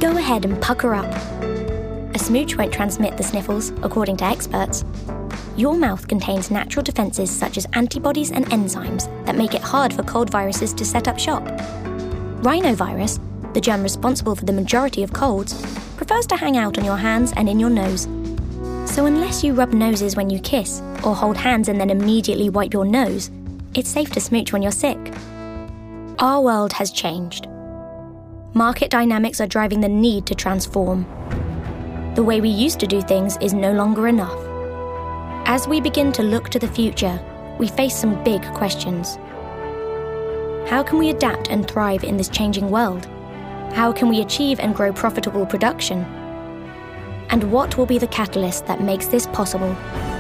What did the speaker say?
Go ahead and pucker up. A smooch won't transmit the sniffles, according to experts. Your mouth contains natural defences such as antibodies and enzymes that make it hard for cold viruses to set up shop. Rhinovirus, the germ responsible for the majority of colds, prefers to hang out on your hands and in your nose. So unless you rub noses when you kiss, or hold hands and then immediately wipe your nose, it's safe to smooch when you're sick. Our world has changed. Market dynamics are driving the need to transform. The way we used to do things is no longer enough. As we begin to look to the future, we face some big questions. How can we adapt and thrive in this changing world? How can we achieve and grow profitable production? And what will be the catalyst that makes this possible?